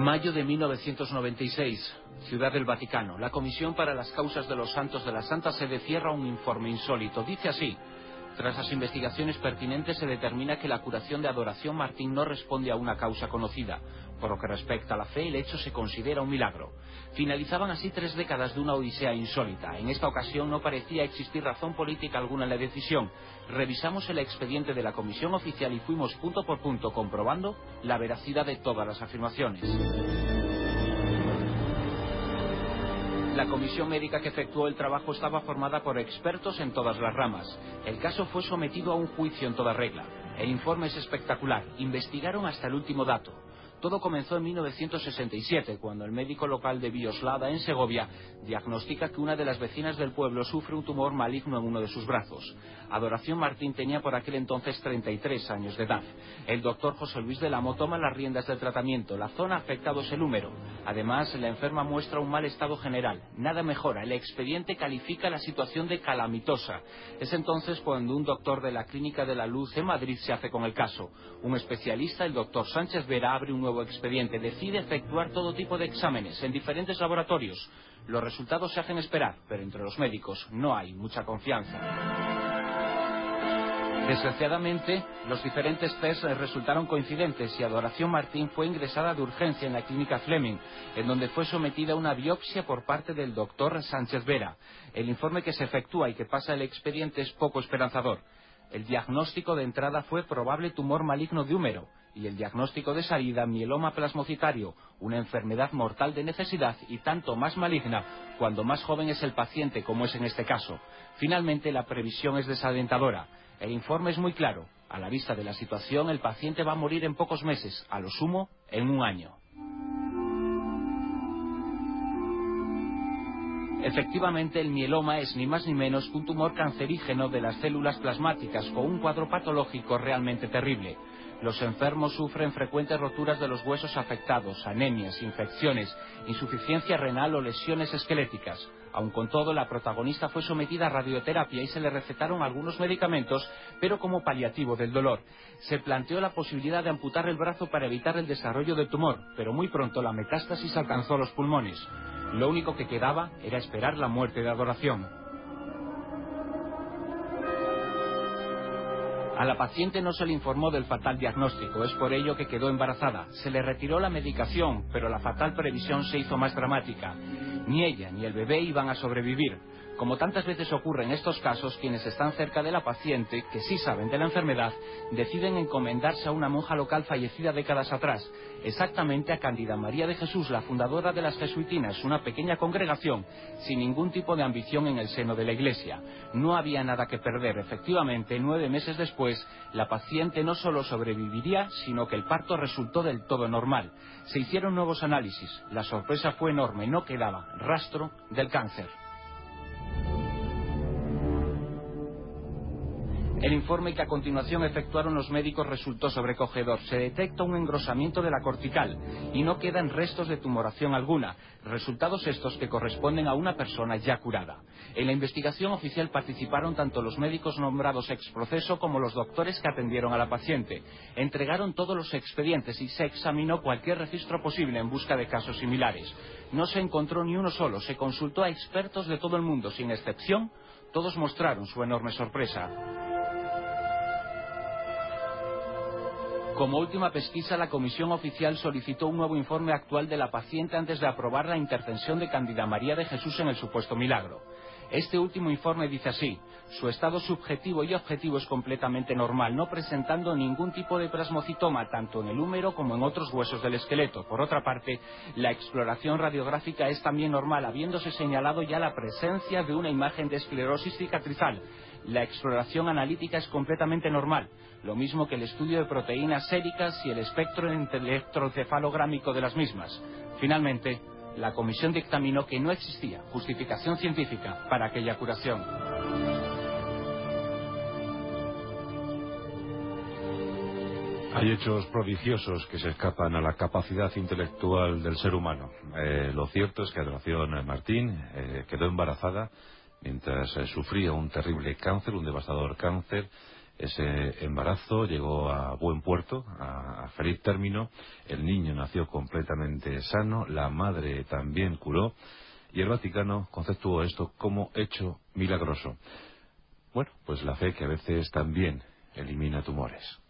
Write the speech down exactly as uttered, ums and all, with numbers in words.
Mayo de mil novecientos noventa y seis, Ciudad del Vaticano. La Comisión para las Causas de los Santos de la Santa Sede cierra un informe insólito. Dice así: tras las investigaciones pertinentes se determina que la curación de Adoración Martín no responde a una causa conocida. Por lo que respecta a la fe, el hecho se considera un milagro. Finalizaban así tres décadas de una odisea insólita. En esta ocasión no parecía existir razón política alguna en la decisión. Revisamos el expediente de la comisión oficial y fuimos punto por punto comprobando la veracidad de todas las afirmaciones. La comisión médica que efectuó el trabajo estaba formada por expertos en todas las ramas. El caso fue sometido a un juicio en toda regla. El informe es espectacular. Investigaron hasta el último dato. Todo comenzó en mil novecientos sesenta y siete, cuando el médico local de Villoslada, en Segovia, diagnostica que una de las vecinas del pueblo sufre un tumor maligno en uno de sus brazos. Adoración Martín tenía por aquel entonces treinta y tres años de edad. El doctor José Luis del Amo toma las riendas del tratamiento. La zona afectada es el húmero. Además, la enferma muestra un mal estado general. Nada mejora. El expediente califica la situación de calamitosa. Es entonces cuando un doctor de la Clínica de la Luz en Madrid se hace con el caso. Un especialista, el doctor Sánchez Vera, abre un nuevo expediente. Decide efectuar todo tipo de exámenes en diferentes laboratorios. Los resultados se hacen esperar, pero entre los médicos no hay mucha confianza. Desgraciadamente, los diferentes tests resultaron coincidentes y Adoración Martín fue ingresada de urgencia en la clínica Fleming, en donde fue sometida a una biopsia por parte del doctor Sánchez Vera. El informe que se efectúa y que pasa el expediente es poco esperanzador. El diagnóstico de entrada fue probable tumor maligno de húmero y el diagnóstico de salida mieloma plasmocitario, una enfermedad mortal de necesidad y tanto más maligna cuando más joven es el paciente, como es en este caso. Finalmente, la previsión es desalentadora. El informe es muy claro. A la vista de la situación, el paciente va a morir en pocos meses, a lo sumo en un año. Efectivamente, el mieloma es ni más ni menos que un tumor cancerígeno de las células plasmáticas con un cuadro patológico realmente terrible. Los enfermos sufren frecuentes roturas de los huesos afectados, anemias, infecciones, insuficiencia renal o lesiones esqueléticas. Aun con todo, la protagonista fue sometida a radioterapia y se le recetaron algunos medicamentos, pero como paliativo del dolor. Se planteó la posibilidad de amputar el brazo para evitar el desarrollo del tumor, pero muy pronto la metástasis alcanzó los pulmones. Lo único que quedaba era esperar la muerte de Adoración. A la paciente no se le informó del fatal diagnóstico, es por ello que quedó embarazada. Se le retiró la medicación, pero la fatal previsión se hizo más dramática. Ni ella ni el bebé iban a sobrevivir. Como tantas veces ocurre en estos casos, quienes están cerca de la paciente, que sí saben de la enfermedad, deciden encomendarse a una monja local fallecida décadas atrás, exactamente a Cándida María de Jesús, la fundadora de las Jesuitinas, una pequeña congregación sin ningún tipo de ambición en el seno de la Iglesia. No había nada que perder. Efectivamente, nueve meses después, la paciente no solo sobreviviría, sino que el parto resultó del todo normal. Se hicieron nuevos análisis. La sorpresa fue enorme. No quedaba rastro del cáncer. El informe que a continuación efectuaron los médicos resultó sobrecogedor. Se detecta un engrosamiento de la cortical y no quedan restos de tumoración alguna, resultados estos que corresponden a una persona ya curada. En la investigación oficial participaron tanto los médicos nombrados ex proceso como los doctores que atendieron a la paciente. Entregaron todos los expedientes y se examinó cualquier registro posible en busca de casos similares. No se encontró ni uno solo, se consultó a expertos de todo el mundo, sin excepción, todos mostraron su enorme sorpresa. Como última pesquisa, la comisión oficial solicitó un nuevo informe actual de la paciente antes de aprobar la intercesión de Cándida María de Jesús en el supuesto milagro. Este último informe dice así: su estado subjetivo y objetivo es completamente normal, no presentando ningún tipo de plasmocitoma, tanto en el húmero como en otros huesos del esqueleto. Por otra parte, la exploración radiográfica es también normal, habiéndose señalado ya la presencia de una imagen de esclerosis cicatrizal. La exploración analítica es completamente normal, lo mismo que el estudio de proteínas séricas y el espectro electroencefalográmico de las mismas. Finalmente, la comisión dictaminó que no existía justificación científica para aquella curación. Hay hechos prodigiosos que se escapan a la capacidad intelectual del ser humano. Eh, lo cierto es que Adoración Martín eh, quedó embarazada mientras eh, sufría un terrible cáncer, un devastador cáncer, Ese embarazo llegó a buen puerto, a, a feliz término. El niño nació completamente sano, la madre también curó, y el Vaticano conceptuó esto como hecho milagroso. Bueno, pues la fe que a veces también elimina tumores.